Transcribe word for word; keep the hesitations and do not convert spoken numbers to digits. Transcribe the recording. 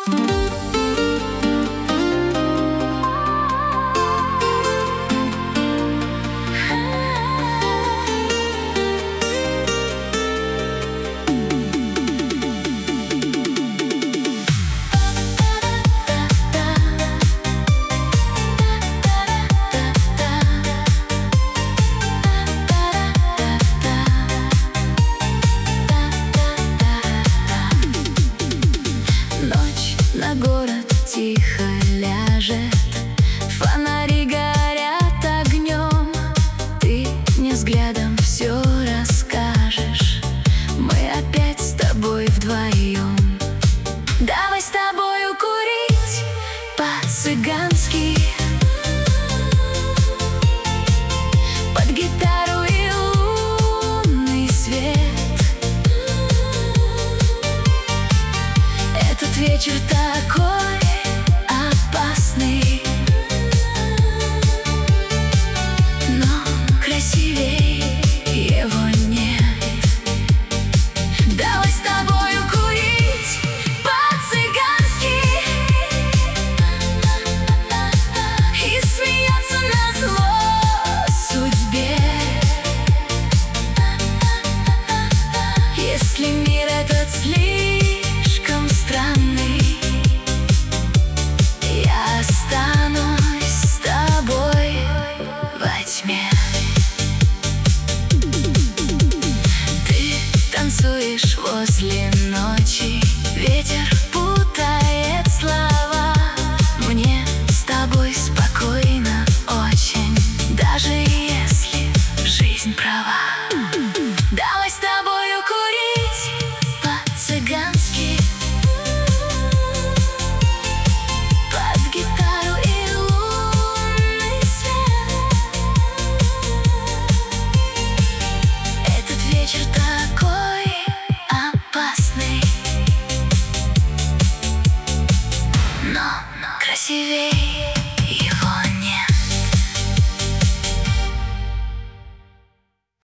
На город тихо ляжет, фонари горят огнем. Ты мне взглядом все расскажешь, мы опять с тобой вдвоем. Давай с тобою курить по-цыгански, под гитару и лунный свет. Этот вечер такой опасный, но красивей его нет. Давай с тобою курить по-цыгански и смеяться назло судьбе. Если мир этот слишком странный, я останусь с тобой во тьме. Ты танцуешь возле ночи, ветер путает слова. Мне с тобой спокойно очень, даже если жизнь права. Давай с тобою курить по-цыгански, под гитару и лунный свет. Этот вечер такой опасный, но красивей его нет.